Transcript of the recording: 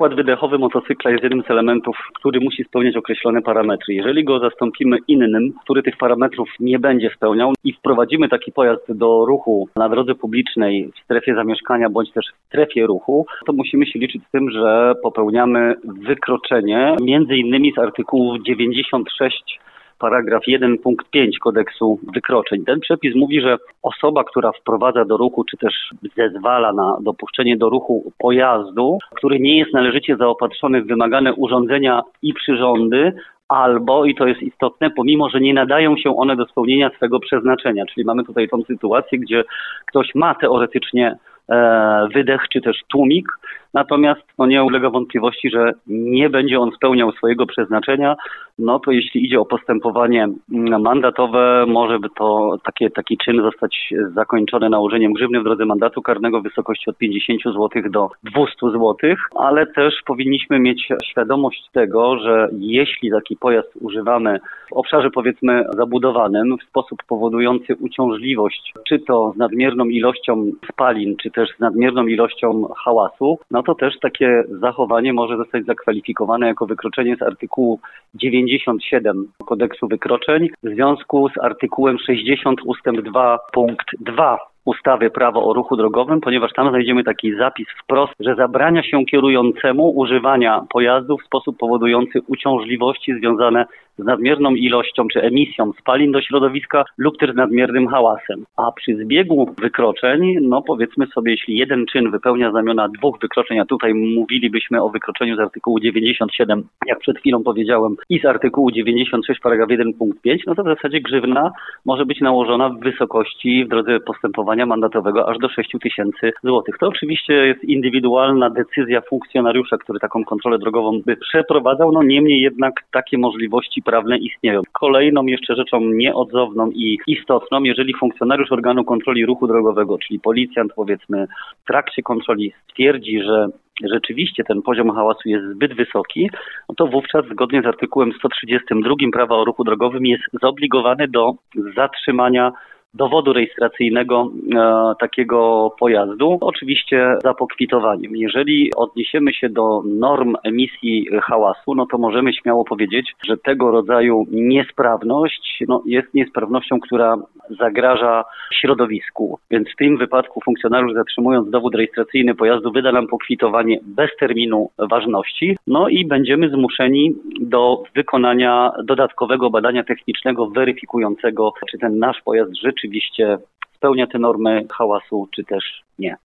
Układ wydechowy motocykla jest jednym z elementów, który musi spełniać określone parametry. Jeżeli go zastąpimy innym, który tych parametrów nie będzie spełniał i wprowadzimy taki pojazd do ruchu na drodze publicznej w strefie zamieszkania bądź też w strefie ruchu, to musimy się liczyć z tym, że popełniamy wykroczenie między innymi z artykułów 96 paragraf 1 punkt 5 kodeksu wykroczeń. Ten przepis mówi, że osoba, która wprowadza do ruchu, czy też zezwala na dopuszczenie do ruchu pojazdu, który nie jest należycie zaopatrzony w wymagane urządzenia i przyrządy, albo, i to jest istotne, pomimo że nie nadają się one do spełnienia swego przeznaczenia. Czyli mamy tutaj tą sytuację, gdzie ktoś ma teoretycznie wydech czy też tłumik, natomiast nie ulega wątpliwości, że nie będzie on spełniał swojego przeznaczenia, no to jeśli idzie o postępowanie mandatowe, może by to taki czyn zostać zakończony nałożeniem grzywny w drodze mandatu karnego w wysokości od 50 zł do 200 zł, ale też powinniśmy mieć świadomość tego, że jeśli taki pojazd używamy w obszarze powiedzmy zabudowanym w sposób powodujący uciążliwość, czy to z nadmierną ilością spalin, czy też z nadmierną ilością hałasu, no to też takie zachowanie może zostać zakwalifikowane jako wykroczenie z artykułu 97 kodeksu wykroczeń w związku z artykułem 60 ustęp 2 punkt 2 ustawy Prawo o ruchu drogowym, ponieważ tam znajdziemy taki zapis wprost, że zabrania się kierującemu używania pojazdu w sposób powodujący uciążliwości związane z nadmierną ilością czy emisją spalin do środowiska lub też z nadmiernym hałasem. A przy zbiegu wykroczeń, no powiedzmy sobie, jeśli jeden czyn wypełnia znamiona dwóch wykroczeń, a tutaj mówilibyśmy o wykroczeniu z artykułu 97, jak przed chwilą powiedziałem, i z artykułu 96 paragraf 1 punkt 5, no to w zasadzie grzywna może być nałożona w wysokości w drodze postępowania mandatowego aż do 6 000 złotych. To oczywiście jest indywidualna decyzja funkcjonariusza, który taką kontrolę drogową by przeprowadzał, no niemniej jednak takie możliwości prawne istnieją. Kolejną jeszcze rzeczą nieodzowną i istotną, jeżeli funkcjonariusz organu kontroli ruchu drogowego, czyli policjant powiedzmy w trakcie kontroli stwierdzi, że rzeczywiście ten poziom hałasu jest zbyt wysoki, no to wówczas zgodnie z artykułem 132 Prawa o ruchu drogowym jest zobligowany do zatrzymania dowodu rejestracyjnego takiego pojazdu, oczywiście za pokwitowaniem. Jeżeli odniesiemy się do norm emisji hałasu, no to możemy śmiało powiedzieć, że tego rodzaju niesprawność jest niesprawnością, która zagraża środowisku. Więc w tym wypadku funkcjonariusz, zatrzymując dowód rejestracyjny pojazdu, wyda nam pokwitowanie bez terminu ważności, no i będziemy zmuszeni do wykonania dodatkowego badania technicznego weryfikującego, czy ten nasz pojazd rzeczywiście spełnia te normy hałasu, czy też nie.